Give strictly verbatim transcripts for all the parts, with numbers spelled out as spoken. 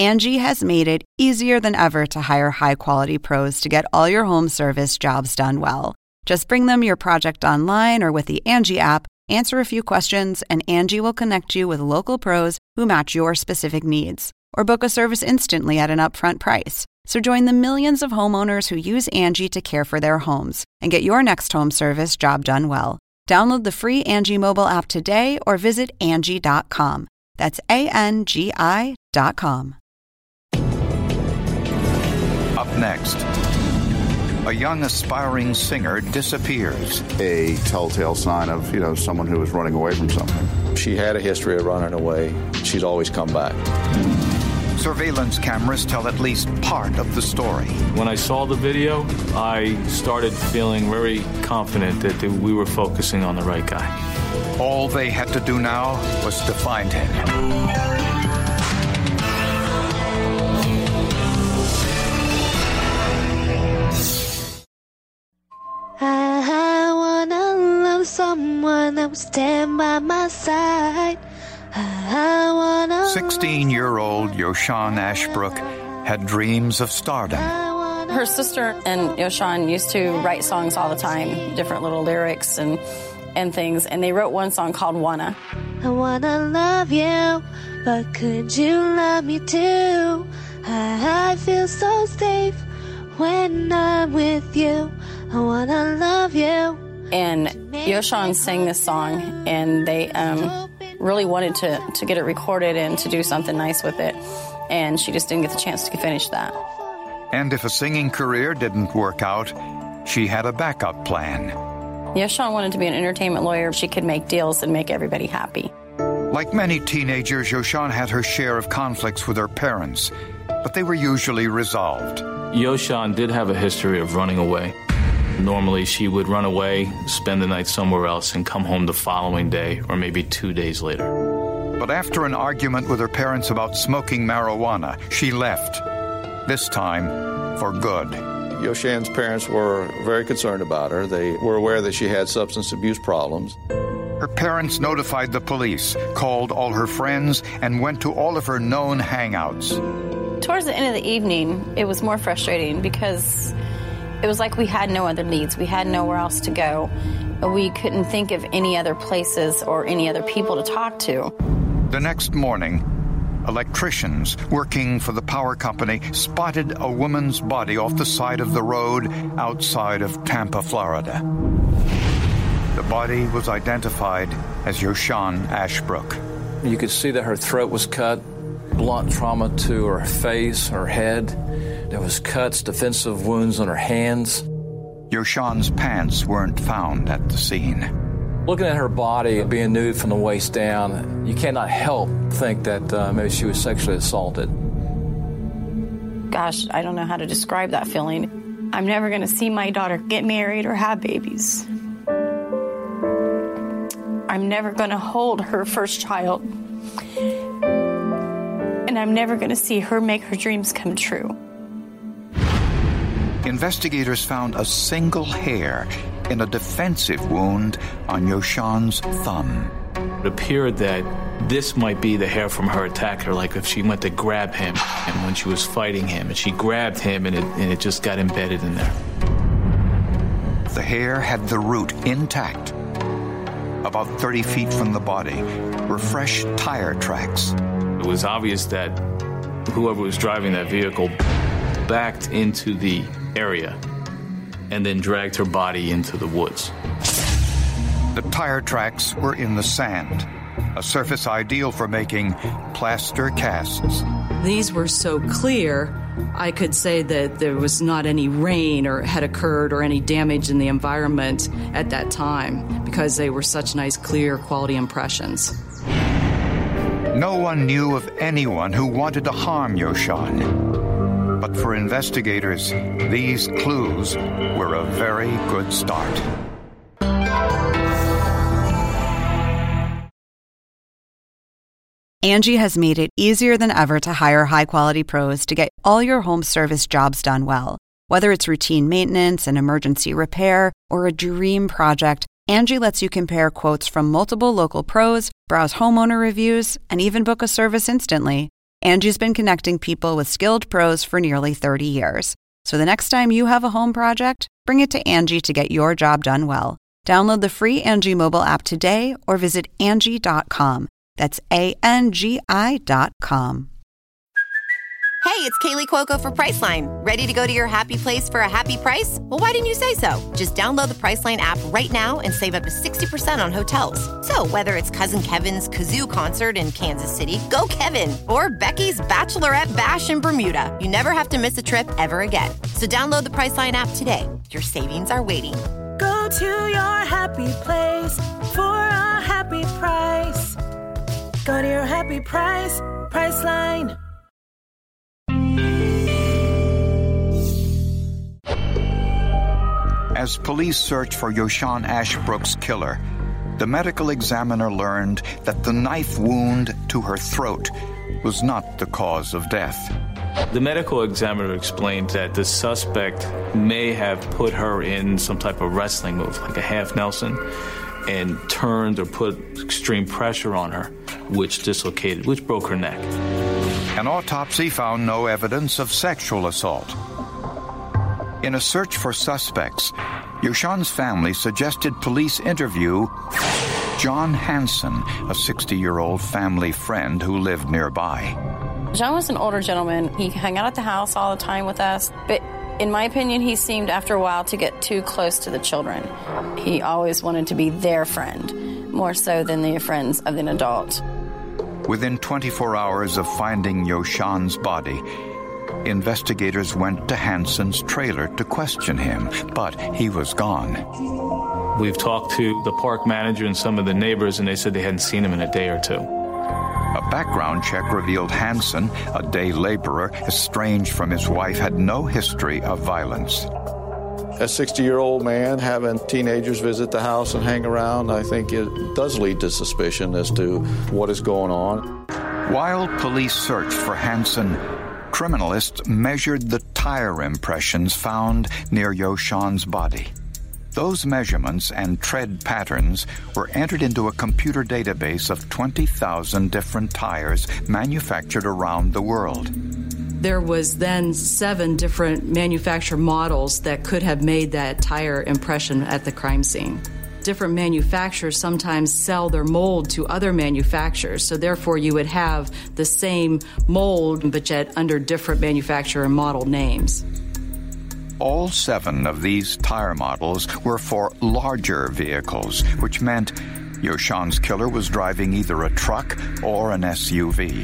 Angie has made it easier than ever to hire high-quality pros to get all your home service jobs done well. Just bring them your project online or with the Angie app, answer a few questions, and Angie will connect you with local pros who match your specific needs. Or book a service instantly at an upfront price. So join the millions of homeowners who use Angie to care for their homes and get your next home service job done well. Download the free Angie mobile app today or visit Angie dot com. That's A N G I dot com. Up next, a young aspiring singer disappears. A telltale sign of, you know, someone who is running away from something. She had a history of running away. She's always come back. Surveillance cameras tell at least part of the story. When I saw the video, I started feeling very confident that we were focusing on the right guy. All they had to do now was to find him. I wanna love someone that will stand by my side. I wanna sixteen-year-old Yoshan Ashbrook had dreams of stardom. Her sister and Yoshan used to write songs all the time, different little lyrics and and things, and they wrote one song called Wanna. I wanna love you, but could you love me too? I, I feel so safe when I'm with you. I wanna love you. And Yoshan sang this song, and they um, really wanted to, to get it recorded and to do something nice with it. And she just didn't get the chance to finish that. And if a singing career didn't work out, she had a backup plan. Yoshan wanted to be an entertainment lawyer. She could make deals and make everybody happy. Like many teenagers, Yoshan had her share of conflicts with her parents, but they were usually resolved. Yoshan did have a history of running away. Normally, she would run away, spend the night somewhere else, and come home the following day, or maybe two days later. But after an argument with her parents about smoking marijuana, she left. This time, for good. Yoshan's parents were very concerned about her. They were aware that she had substance abuse problems. Her parents notified the police, called all her friends, and went to all of her known hangouts. Towards the end of the evening, it was more frustrating because it was like we had no other leads. We had nowhere else to go. We couldn't think of any other places or any other people to talk to. The next morning, electricians working for the power company spotted a woman's body off the side of the road outside of Tampa, Florida. The body was identified as Yoshan Ashbrook. You could see that her throat was cut, blunt trauma to her face, her head. There was cuts, defensive wounds on her hands. Yoshan's pants weren't found at the scene. Looking at her body being nude from the waist down, you cannot help think that uh, maybe she was sexually assaulted. Gosh, I don't know how to describe that feeling. I'm never going to see my daughter get married or have babies. I'm never going to hold her first child. And I'm never going to see her make her dreams come true. Investigators found a single hair in a defensive wound on Yoshan's thumb. It appeared that this might be the hair from her attacker, like if she went to grab him and when she was fighting him, and she grabbed him and it, and it just got embedded in there. The hair had the root intact. About thirty feet from the body were fresh tire tracks. It was obvious that whoever was driving that vehicle backed into the area and then dragged her body into the woods. The tire tracks were in the sand, a surface ideal for making plaster casts. These were so clear, I could say that there was not any rain or had occurred or any damage in the environment at that time because they were such nice, clear, quality impressions. No one knew of anyone who wanted to harm Yoshan. But for investigators, these clues were a very good start. Angie has made it easier than ever to hire high-quality pros to get all your home service jobs done well. Whether it's routine maintenance, an emergency repair, or a dream project, Angie lets you compare quotes from multiple local pros, browse homeowner reviews, and even book a service instantly. Angie's been connecting people with skilled pros for nearly thirty years. So the next time you have a home project, bring it to Angie to get your job done well. Download the free Angie mobile app today or visit Angie dot com. That's A N G I dot com. Hey, it's Kaylee Cuoco for Priceline. Ready to go to your happy place for a happy price? Well, why didn't you say so? Just download the Priceline app right now and save up to sixty percent on hotels. So whether it's Cousin Kevin's Kazoo Concert in Kansas City, go Kevin, or Becky's Bachelorette Bash in Bermuda, you never have to miss a trip ever again. So download the Priceline app today. Your savings are waiting. Go to your happy place for a happy price. Go to your happy price, Priceline. As police searched for Yoshan Ashbrook's killer, the medical examiner learned that the knife wound to her throat was not the cause of death. The medical examiner explained that the suspect may have put her in some type of wrestling move, like a half Nelson, and turned or put extreme pressure on her, which dislocated, which broke her neck. An autopsy found no evidence of sexual assault. In a search for suspects, Yoshan's family suggested police interview John Hansen, a sixty-year-old family friend who lived nearby. John was an older gentleman. He hung out at the house all the time with us, but in my opinion, he seemed after a while to get too close to the children. He always wanted to be their friend, more so than the friends of an adult. Within twenty-four hours of finding Yoshan's body, investigators went to Hansen's trailer to question him, but he was gone. We've talked to the park manager and some of the neighbors, and they said they hadn't seen him in a day or two. A background check revealed Hansen, a day laborer estranged from his wife, had no history of violence. A sixty-year-old man having teenagers visit the house and hang around, I think it does lead to suspicion as to what is going on. While police searched for Hansen, criminalists measured the tire impressions found near Yoshan's body. Those measurements and tread patterns were entered into a computer database of twenty thousand different tires manufactured around the world. There was then seven different manufacturer models that could have made that tire impression at the crime scene. Different manufacturers sometimes sell their mold to other manufacturers, so therefore you would have the same mold, but yet under different manufacturer and model names. All seven of these tire models were for larger vehicles, which meant Yoshan's killer was driving either a truck or an S U V.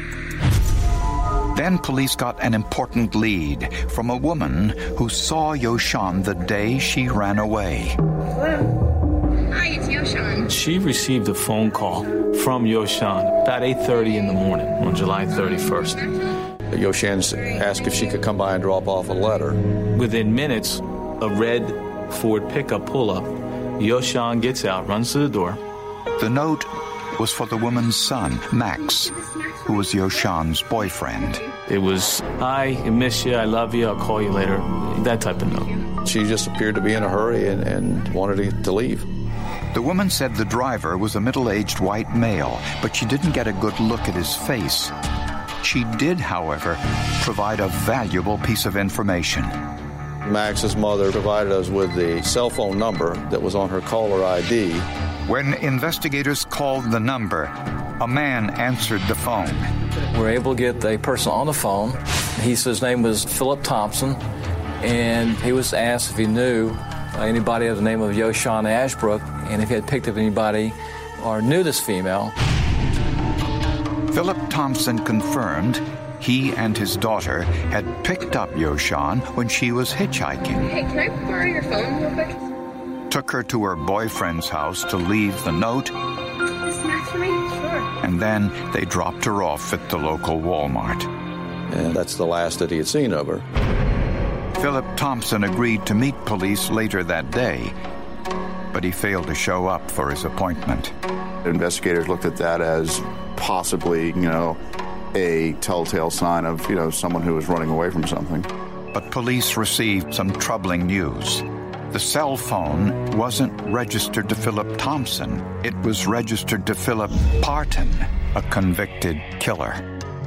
Then police got an important lead from a woman who saw Yoshan the day she ran away. Hello. Hi, it's Yoshan. She received a phone call from Yoshan about eight thirty in the morning on July thirty-first. Yoshan asked if she could come by and drop off a letter. Within minutes, a red Ford pickup pull-up. Yoshan gets out, runs to the door. The note was for the woman's son, Max, who was Yoshan's boyfriend. It was, hi, I miss you, I love you, I'll call you later, that type of note. She just appeared to be in a hurry and, and wanted to leave. The woman said the driver was a middle-aged white male, but she didn't get a good look at his face. She did, however, provide a valuable piece of information. Max's mother provided us with the cell phone number that was on her caller I D. When investigators called the number, a man answered the phone. We were able to get a person on the phone. He said his name was Philip Thompson, and he was asked if he knew anybody of the name of Yoshan Ashbrook, and if he had picked up anybody or knew this female. Philip Thompson confirmed he and his daughter had picked up Yoshan when she was hitchhiking. Hey, can I borrow your phone real quick? Took her to her boyfriend's house to leave the note. This Max for me? Sure. And then they dropped her off at the local Walmart. And that's the last that he had seen of her. Philip Thompson agreed to meet police later that day, but he failed to show up for his appointment. Investigators looked at that as possibly, you know, a telltale sign of, you know, someone who was running away from something. But police received some troubling news. The cell phone wasn't registered to Philip Thompson. It was registered to Philip Parton, a convicted killer.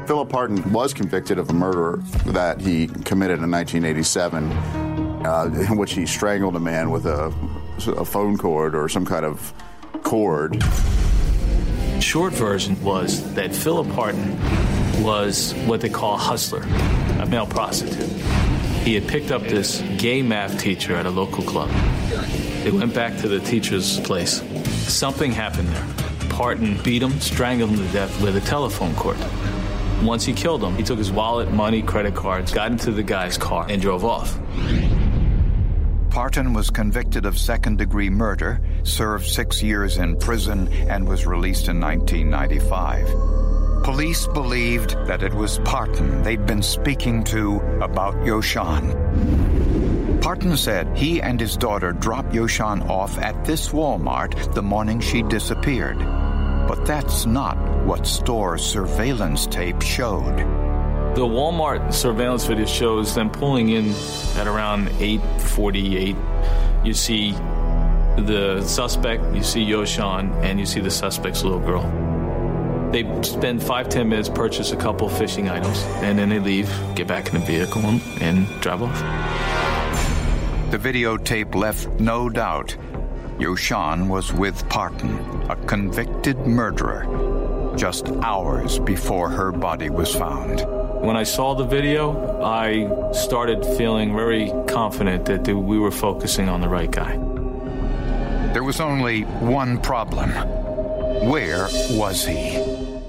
Philip Parton was convicted of a murder that he committed in nineteen eighty-seven, uh, in which he strangled a man with a, a phone cord or some kind of cord. Short version was that Philip Parton was what they call a hustler, a male prostitute. He had picked up this gay math teacher at a local club. They went back to the teacher's place. Something happened there. Parton beat him, strangled him to death with a telephone cord. Once he killed him, he took his wallet, money, credit cards, got into the guy's car, and drove off. Parton was convicted of second-degree murder, served six years in prison, and was released in nineteen ninety-five. Police believed that it was Parton they'd been speaking to about Yoshan. Parton said he and his daughter dropped Yoshan off at this Walmart the morning she disappeared. But that's not what store surveillance tape showed. The Walmart surveillance video shows them pulling in at around eight forty-eight. You see the suspect, you see Yoshan, and you see the suspect's little girl. They spend five, ten minutes, purchase a couple fishing items, and then they leave, get back in the vehicle, and, and drive off. The videotape left no doubt Yoshan was with Parton, a convicted murderer, just hours before her body was found. When I saw the video, I started feeling very confident that we were focusing on the right guy. There was only one problem. Where was he?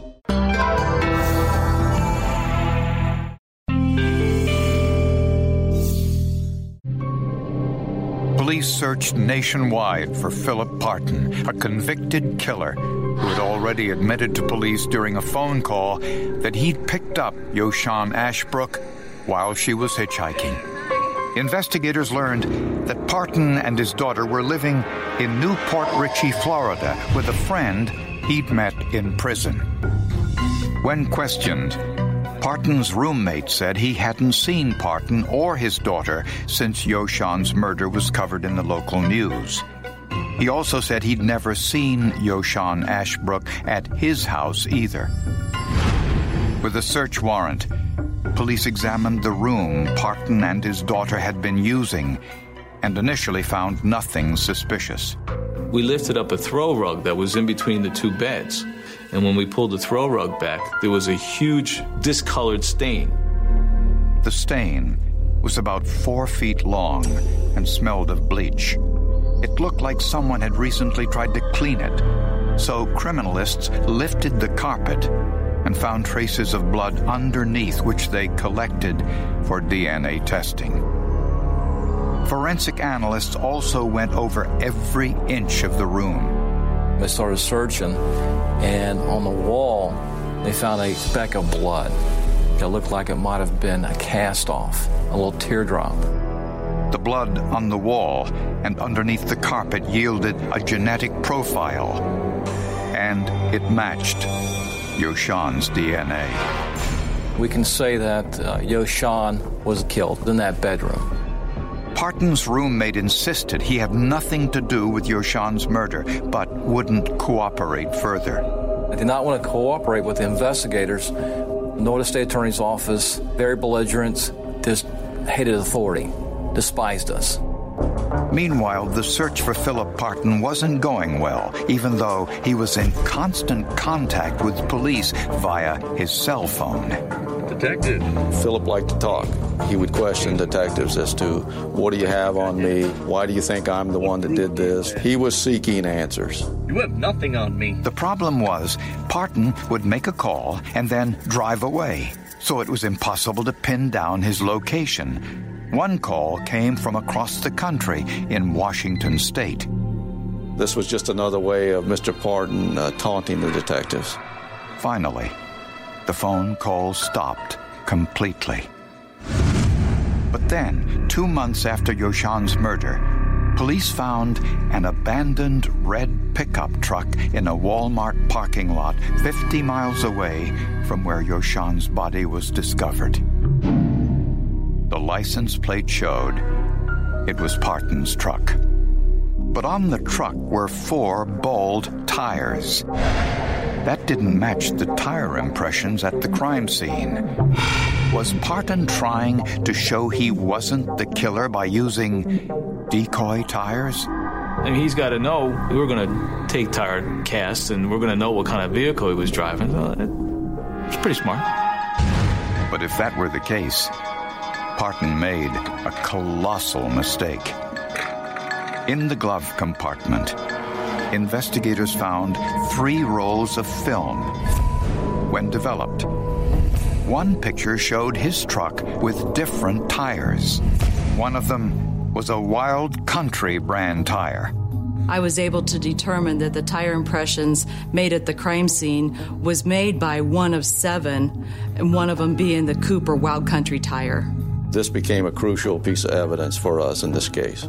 Police searched nationwide for Philip Parton, a convicted killer who had already admitted to police during a phone call that he'd picked up Yoshan Ashbrook while she was hitchhiking. Investigators learned that Parton and his daughter were living in New Port Richey, Florida, with a friend he'd met in prison. When questioned, Parton's roommate said he hadn't seen Parton or his daughter since Yoshan's murder was covered in the local news. He also said he'd never seen Yoshan Ashbrook at his house either. With a search warrant, police examined the room Parton and his daughter had been using and initially found nothing suspicious. We lifted up a throw rug that was in between the two beds. And when we pulled the throw rug back, there was a huge discolored stain. The stain was about four feet long and smelled of bleach. It looked like someone had recently tried to clean it. So criminalists lifted the carpet and found traces of blood underneath, which they collected for D N A testing. Forensic analysts also went over every inch of the room. They started searching, and on the wall, they found a speck of blood. It looked like it might have been a cast-off, a little teardrop. The blood on the wall and underneath the carpet yielded a genetic profile, and it matched Yoshan's D N A. We can say that uh, Yoshan was killed in that bedroom. Parton's roommate insisted he had nothing to do with Yoshan's murder, but wouldn't cooperate further. I did not want to cooperate with the investigators, nor the state attorney's office. Very belligerent, just hated authority, despised us. Meanwhile, the search for Philip Parton wasn't going well, even though he was in constant contact with police via his cell phone. Detective. Philip liked to talk. He would question detectives as to, what do you have on me? Why do you think I'm the one that did this? He was seeking answers. You have nothing on me. The problem was, Parton would make a call and then drive away, so it was impossible to pin down his location. One call came from across the country in Washington State. This was just another way of Mister Parton uh, taunting the detectives. Finally, the phone call stopped completely. But then, two months after Yoshan's murder, police found an abandoned red pickup truck in a Walmart parking lot fifty miles away from where Yoshan's body was discovered. The license plate showed it was Parton's truck. But on the truck were four bald tires. that didn't match the tire impressions at the crime scene. Was Parton trying to show he wasn't the killer by using decoy tires? I mean, he's got to know we're going to take tire casts and we're going to know what kind of vehicle he was driving. So it's pretty smart. But if that were the case, Parton made a colossal mistake. In the glove compartment, investigators found three rolls of film. When developed, one picture showed his truck with different tires. One of them was a Wild Country brand tire. I was able to determine that the tire impressions made at the crime scene was made by one of seven, and one of them being the Cooper Wild Country tire. This became a crucial piece of evidence for us in this case.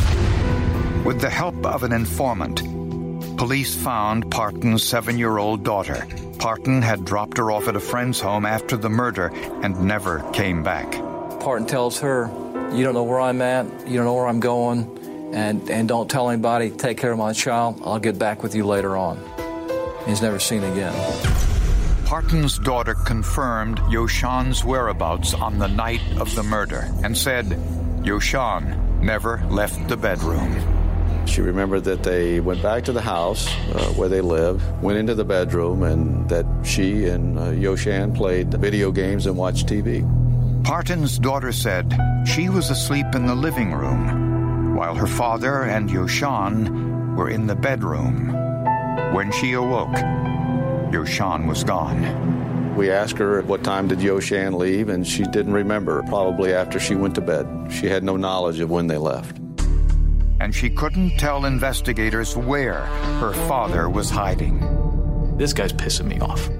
With the help of an informant, police found Parton's seven-year-old daughter. Parton had dropped her off at a friend's home after the murder and never came back. Parton tells her, you don't know where I'm at, you don't know where I'm going, and, and don't tell anybody, take care of my child, I'll get back with you later on. He's never seen again. Parton's daughter confirmed Yoshan's whereabouts on the night of the murder and said Yoshan never left the bedroom. She remembered that they went back to the house uh, where they lived, went into the bedroom, and that she and uh, Yoshan played video games and watched T V. Parton's daughter said she was asleep in the living room while her father and Yoshan were in the bedroom. When she awoke, Yoshan was gone. We asked her what time did Yoshan leave, and she didn't remember, probably after she went to bed. She had no knowledge of when they left. And she couldn't tell investigators where her father was hiding. This guy's pissing me off.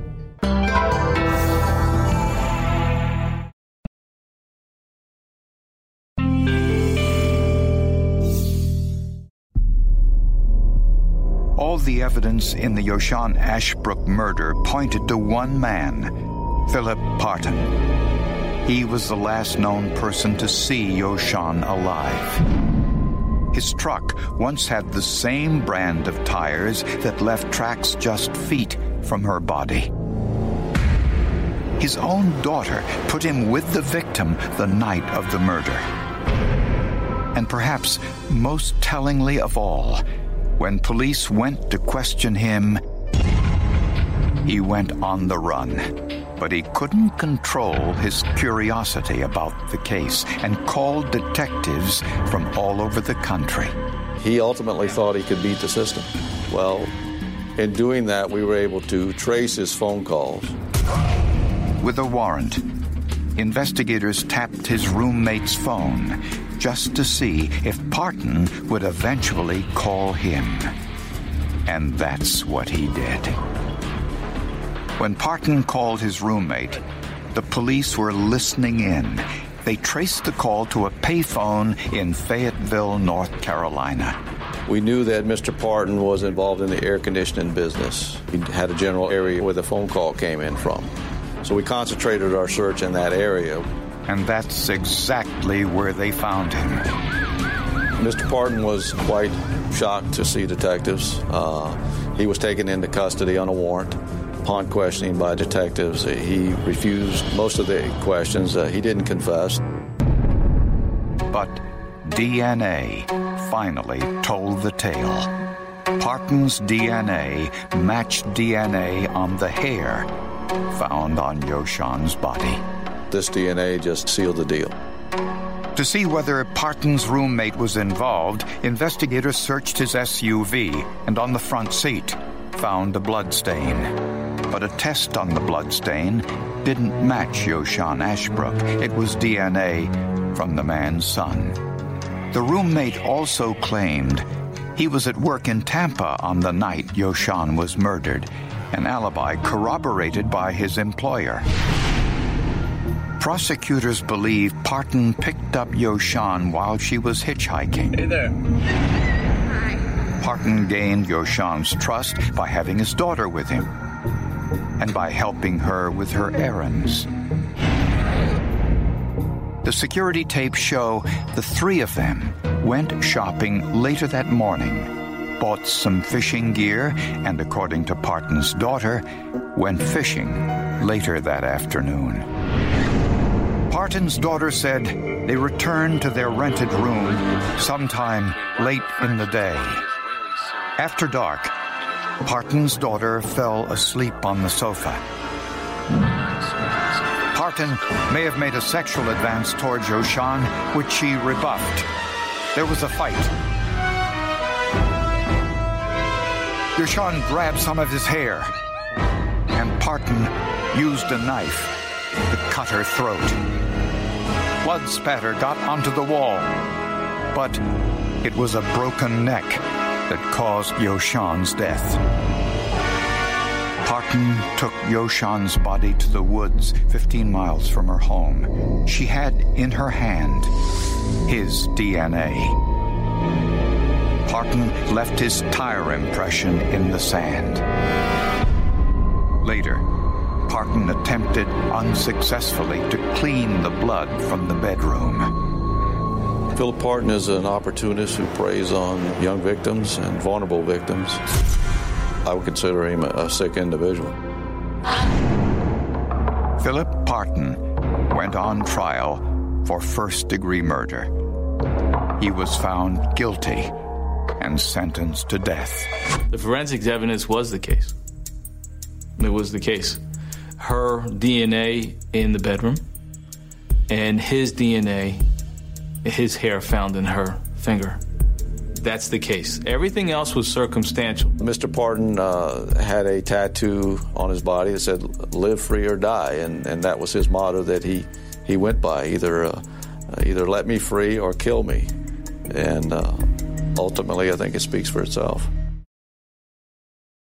All the evidence in the Yoshan Ashbrook murder pointed to one man, Philip Parton. He was the last known person to see Yoshan alive. His truck once had the same brand of tires that left tracks just feet from her body. His own daughter put him with the victim the night of the murder. And perhaps most tellingly of all, when police went to question him, he went on the run. But he couldn't control his curiosity about the case and called detectives from all over the country. He ultimately thought he could beat the system. Well, in doing that, we were able to trace his phone calls. With a warrant, investigators tapped his roommate's phone just to see if Parton would eventually call him. And that's what he did. When Parton called his roommate, the police were listening in. They traced the call to a payphone in Fayetteville, North Carolina. We knew that Mister Parton was involved in the air conditioning business. He had a general area where the phone call came in from. So we concentrated our search in that area. And that's exactly where they found him. Mister Parton was quite shocked to see detectives. Uh, he was taken into custody on a warrant. Upon questioning by detectives, he refused most of the questions. Uh, he didn't confess. But D N A finally told the tale. Parton's D N A matched D N A on the hair found on Yoshan's body. This D N A just sealed the deal. To see whether Parton's roommate was involved, investigators searched his S U V and on the front seat found a blood stain. But a test on the bloodstain didn't match Yoshan Ashbrook. It was D N A from the man's son. The roommate also claimed he was at work in Tampa on the night Yoshan was murdered, an alibi corroborated by his employer. Prosecutors believe Parton picked up Yoshan while she was hitchhiking. Hey there. Parton gained Yoshan's trust by having his daughter with him and by helping her with her errands. The security tapes show the three of them went shopping later that morning bought some fishing gear, and according to Parton's daughter, went fishing later that afternoon. Parton's daughter said they returned to their rented room sometime late in the day. After dark, Parton's daughter fell asleep on the sofa. Parton may have made a sexual advance towards Yoshan, which she rebuffed. There was a fight. Yoshan grabbed some of his hair, and Parton used a knife to cut her throat. Blood spatter got onto the wall, but it was a broken neck that caused Yoshan's death. Parton took Yoshan's body to the woods fifteen miles from her home. She had in her hand his D N A. Parton left his tire impression in the sand. Later, Parton attempted unsuccessfully to clean the blood from the bedroom. Philip Parton is an opportunist who preys on young victims and vulnerable victims. I would consider him a sick individual. Philip Parton went on trial for first-degree murder. He was found guilty and sentenced to death. The forensics evidence was the case. It was the case. Her D N A in the bedroom and his D N A, his hair found in her finger. That's the case. Everything else was circumstantial. Mister Parton uh, had a tattoo on his body that said, "Live free or die," and, and that was his motto that he, he went by, either, uh, either let me free or kill me. And uh, ultimately, I think it speaks for itself.